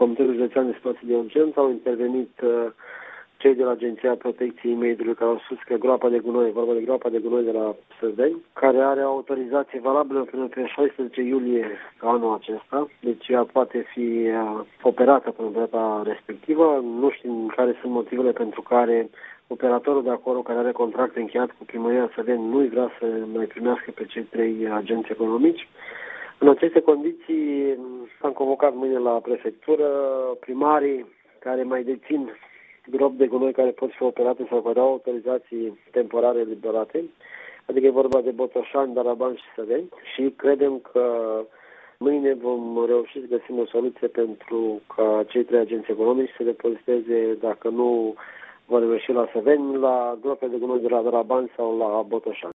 Comitetul Județean de Situații de Urgență au intervenit cei de la Agenția Protecției Mediului, care au spus că groapa de gunoi, vorba de groapa de gunoi de la Săveni, care are autorizație valabilă până pe 16 iulie anul acesta, deci ea poate fi operată până pe data respectivă. Nu știm care sunt motivele pentru care operatorul de acolo, care are contract încheiat cu Primăria Săveni, nu vrea să mai primească pe cei 3 agenți economici. În aceste condiții s-am convocat mâine la prefectură primarii care mai dețin gropi de gunoi care pot fi operate sau care au autorizații temporare eliberate, adică e vorba de Botoșani, Daraban și Săveni, și credem că mâine vom reuși să găsim o soluție pentru ca cei 3 agenți economici să depoziteze, dacă nu vor reuși la Săveni, la grope de gunoi de la Daraban sau la Botoșani.